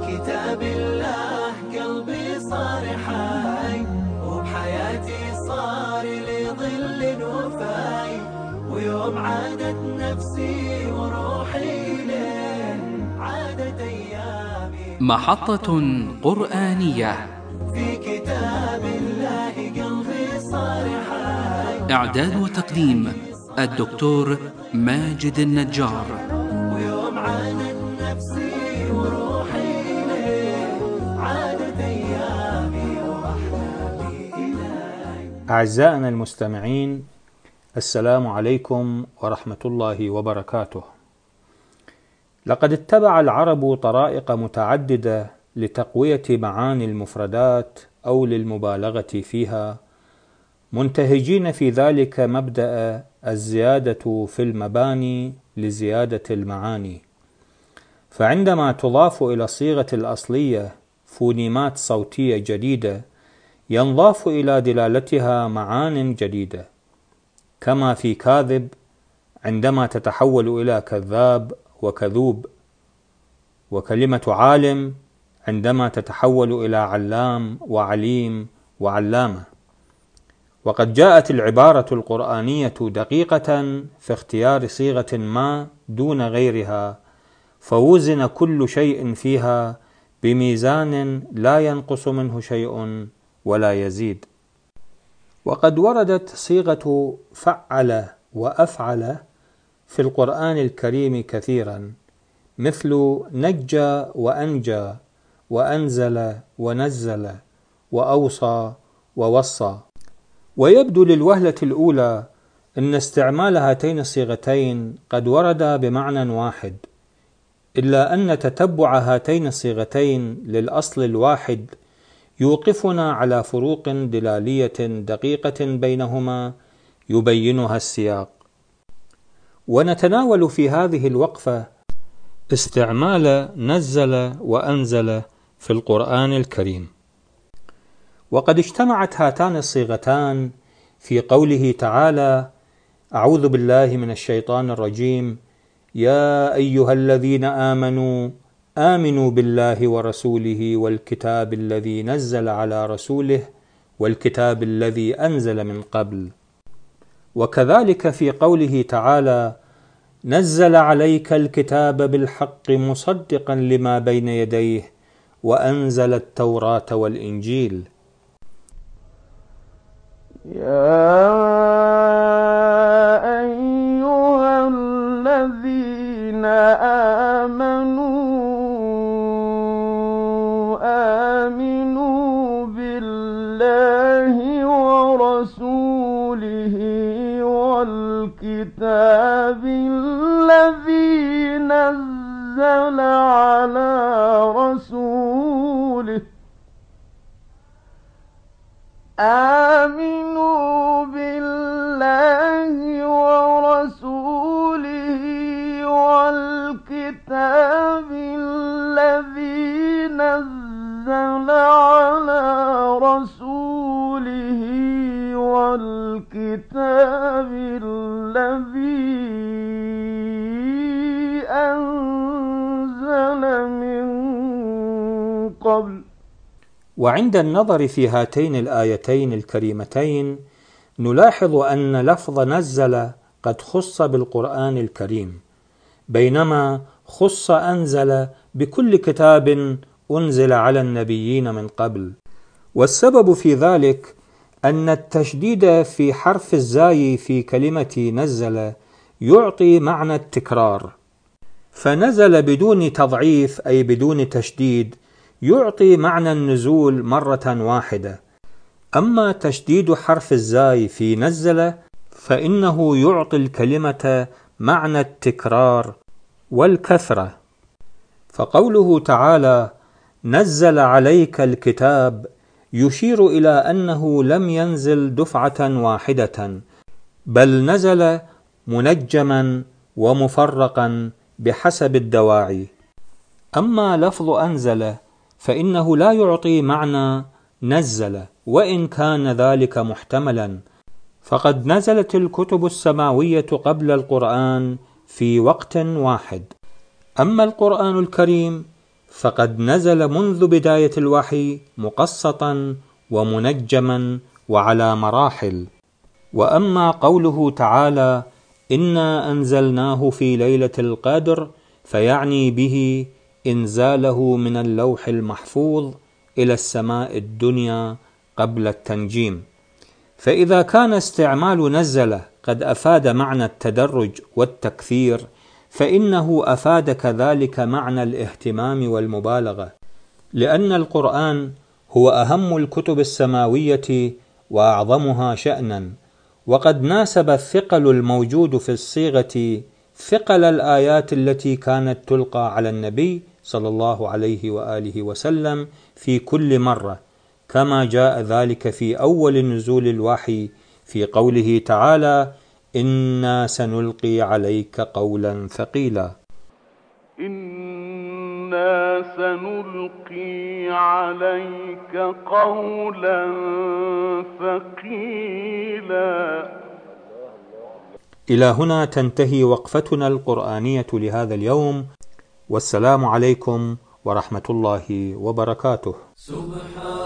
كتاب الله قلبي صار حي، وبحياتي صار لي ظل وفاي، ويوم عادت نفسي وروحي ليه عادت أيامي. محطة قرآنية في كتاب الله قلبي صار حي. إعداد وتقديم الدكتور ماجد النجار. ويوم عادت نفسي وروحي ليه عادت أيامي وأحلامي إلي. أعزائنا المستمعين، السلام عليكم ورحمة الله وبركاته. لقد اتبع العرب طرائق متعددة لتقوية معاني المفردات أو للمبالغة فيها، منتهجين في ذلك مبدأ الزيادة في المباني لزيادة المعاني. فعندما تضاف إلى الصيغة الأصلية فونيمات صوتية جديدة، ينضاف إلى دلالتها معان جديدة، كما في كاذب عندما تتحول إلى كذاب وكذوب، وكلمة عالم عندما تتحول إلى علام وعليم وعلامة. وقد جاءت العبارة القرآنية دقيقة في اختيار صيغة ما دون غيرها، فوزن كل شيء فيها بميزان لا ينقص منه شيء ولا يزيد. وقد وردت صيغة فعل وأفعل في القرآن الكريم كثيرا، مثل نجى وأنجى وأنزل ونزل وأوصى ووصى. ويبدو للوهلة الأولى أن استعمال هاتين الصيغتين قد ورد بمعنى واحد، إلا أن تتبع هاتين الصيغتين للأصل الواحد يوقفنا على فروق دلالية دقيقة بينهما يبينها السياق. ونتناول في هذه الوقفة استعمال نزل وأنزل في القرآن الكريم. وقد اجتمعت هاتان الصيغتان في قوله تعالى: أعوذ بالله من الشيطان الرجيم، يا أيها الذين آمنوا آمنوا بالله ورسوله والكتاب الذي نزل على رسوله والكتاب الذي أنزل من قبل. وكذلك في قوله تعالى: نزل عليك الكتاب بالحق مصدقا لما بين يديه وأنزل التوراة والإنجيل. يا أيها الذين آمنوا بالله ورسوله والكتاب الذي نزل على رسوله. آمنوا بالله ورسوله والكتاب الذي نزل على رسوله والكتاب الذي أنزل من قبل. وعند النظر في هاتين الآيتين الكريمتين نلاحظ أن لفظ نزل قد خص بالقرآن الكريم، بينما خص أنزل بكل كتاب أنزل على النبيين من قبل. والسبب في ذلك أن التشديد في حرف الزاي في كلمة نزل يعطي معنى التكرار، فنزل بدون تضعيف أي بدون تشديد يعطي معنى النزول مرة واحدة. أما تشديد حرف الزاي في نزل فإنه يعطي الكلمة معنى التكرار والكثرة. فقوله تعالى نزل عليك الكتاب يشير إلى أنه لم ينزل دفعة واحدة، بل نزل منجما ومفرقا بحسب الدواعي. أما لفظ أنزل فإنه لا يعطي معنى نزل، وإن كان ذلك محتملا، فقد نزلت الكتب السماوية قبل القرآن في وقت واحد. أما القرآن الكريم فقد نزل منذ بداية الوحي مقسطا ومنجما وعلى مراحل. وأما قوله تعالى إنا أنزلناه في ليلة القدر فيعني به إنزاله من اللوح المحفوظ إلى السماء الدنيا قبل التنجيم. فإذا كان استعمال نزل قد أفاد معنى التدرج والتكثير، فإنه أفاد كذلك معنى الاهتمام والمبالغة، لأن القرآن هو أهم الكتب السماوية وأعظمها شأنا، وقد ناسب الثقل الموجود في الصيغة ثقل الآيات التي كانت تلقى على النبي صلى الله عليه وآله وسلم في كل مرة، كما جاء ذلك في أول نزول الوحي في قوله تعالى إنا سنلقي عليك قولا ثقيلا. إنا سنلقي عليك قولا ثقيلا. إلى هنا تنتهي وقفتنا القرآنية لهذا اليوم، والسلام عليكم ورحمة الله وبركاته.